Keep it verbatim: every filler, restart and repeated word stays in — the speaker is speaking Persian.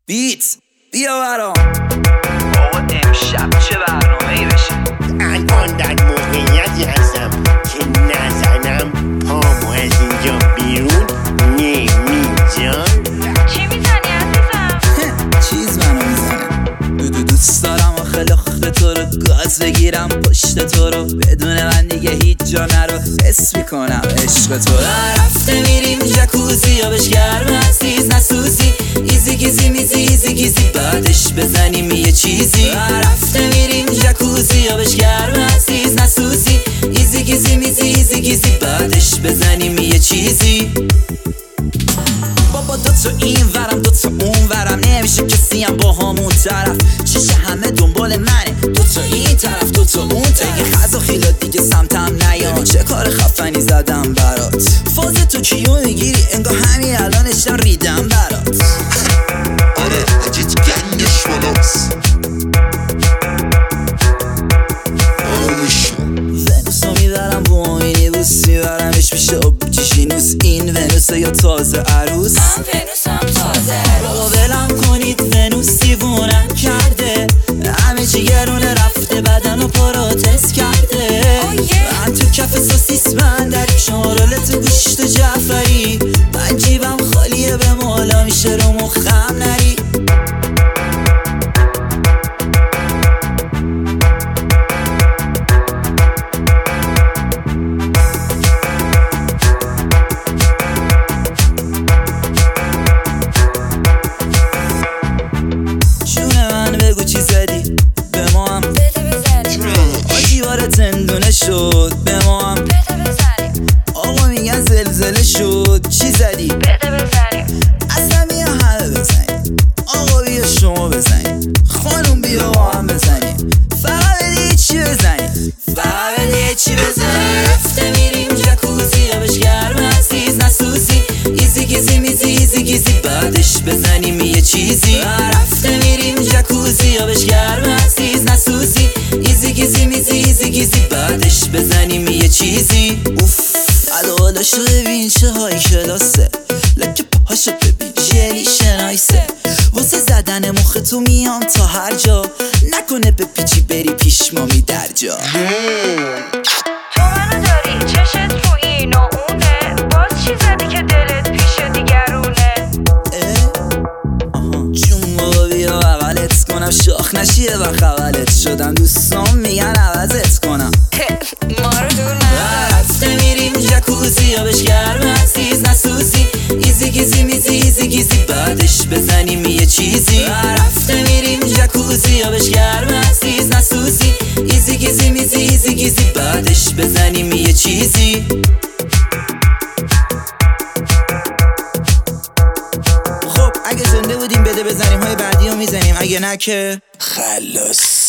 بیت بیا برام. بابا امشب چه برنامه‌ای بشه؟ الان در موقعیتی هستم که نزنم پامو از اینجا بیرون نمیجان. چی میزنی عزیزم؟ چیز منو میزنه. دو دو دوست دارم آخه لخت تو رو گاز بگیرم پشت تو رو بدون من دیگه هیچ جا نرو حس میکنم عشق تو رو. رفته میریم جکوزی آبش گرم عزیز نسوزی ایزی گیزی میزی ایزی گیزی بعدش بزنیم یه چیزی. رفته میریم جکوزی آبش گرم عزیز نسوزی ایزی گیزی میزی ایزی گیزی بعدش بزنیم یه چیزی. بابا دو تا این ورم دو تا اون ورم نمیشه کسی هم با همون طرف چشه همه دنبال منه دو تا این طرف دو تا اون طرف خزا خیلا دیگه سمتم نیام چه کار خفنی زدم برات فاز تو کیو میگیری انگاه همین الانشم ریدم برات. آره هجیت گنگش مناس ونوس رو میبرم با آینه بوس میبرمش پیش آب چیشینوس این ونوس یا تازه عروس من ونوسم تازه عروس. ولم کنید ونوس دیوونم کرده همه چی گرونه رفته بدن و پروتست کرده. من تو کف سوسیس بندری شمارالت گوشت جعفری من جیبم خالیه به مولا میشه رو مخم نری. بگو چی زدی به ما هم بده بزنیم آجیوار تندونه شد به ما هم بده بزنیم آقا میگن زلزله شد چی زدی بده بزنیم اصلا بیا همه بزنیم آقا بیا شما بزنیم خانوم بیا با هم بزنیم فقط بده چی بزنیم فقط بده چی بزنیم. رفته میریم جکوزی آبش گرم عزیز نسوزی ایزی گیزی میزی ایزی گیزی بعدش بزنیم یه چیزی. رفته میریم جکوزی آبش گرم عزیز نسوزی ایزی گیزی میزی ایزی گیزی بعدش بزنیم یه چیزی. اوف الوالاشو ببین چه های کلاسه لکه پاهاشو ببین جلی شنایسه واسه زدن مخ تو میام تا هر جا نکنه به پیچی بری پیش مامی در جا. تو منو داری چشت رو این و اونه باز چی زدی که دلت پیش دیگرونه. آها جون بابا بیا بغلت کنم شاخ نشیه و خبلت شدم دوستان میگن عوضت کنم ما رو دور نبر. رفته میریم جکوزی آبش گرم عزیز نسوزی ایزی گیزی میزی ایزی گیزی بعدش بزنیم یه چیزی. رفته میریم جکوزی آبش گرم عزیز نسوزی ایزی گیزی میزی ایزی گیزی بعدش بزنیم یه چیزی. خب اگه زنده بودیم بده بزنیم های بعدی رو میزنیم اگه نه که خلاص.